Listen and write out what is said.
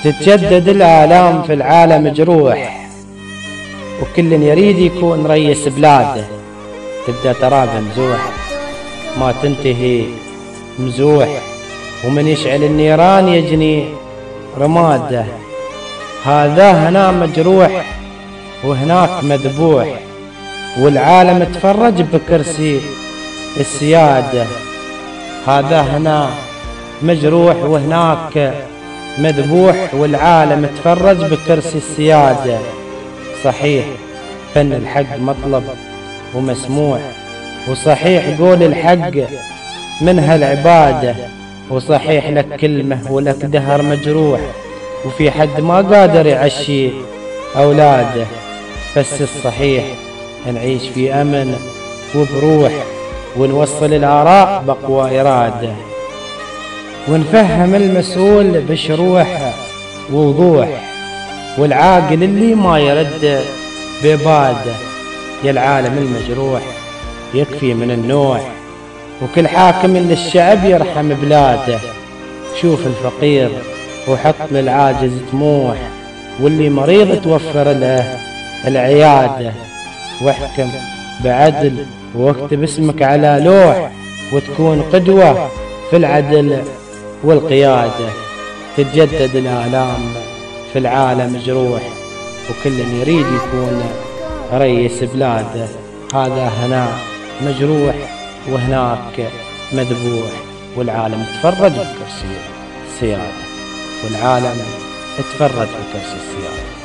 تتجدد الآلام في العالم جروح، وكل يريد يكون ريس بلاده. تبدأ ترابه مزوح ما تنتهي مزوح، ومن يشعل النيران يجني رماده. هذا هنا مجروح وهناك مذبوح، والعالم تفرج بكرسي السيادة. هذا هنا مجروح وهناك مذبوح، والعالم تفرج بكرسي السيادة. صحيح فن الحق مطلب ومسموع، وصحيح قول الحق من هالعبادة، وصحيح لك كلمة ولك دهر مجروح، وفي حد ما قادر يعشي أولاده. بس الصحيح نعيش في أمن وبروح، ونوصل الآراء بقوى إرادة، ونفهم المسؤول بشروح ووضوح، والعاقل اللي ما يرد بباده. يا العالم المجروح يكفي من النوح، وكل حاكم للشعب يرحم بلاده. شوف الفقير وحط للعاجز طموح، واللي مريض توفر له العيادة. واحكم بعدل واكتب اسمك على لوح، وتكون قدوة في العدل والقيادة. تتجدد الآلام في العالم جروح، وكل يريد يكون ريس بلاده. هذا هنا مجروح وهناك مذبوح، والعالم تفرج بكرسي السيادة، والعالم تفرج بكرسي السيادة.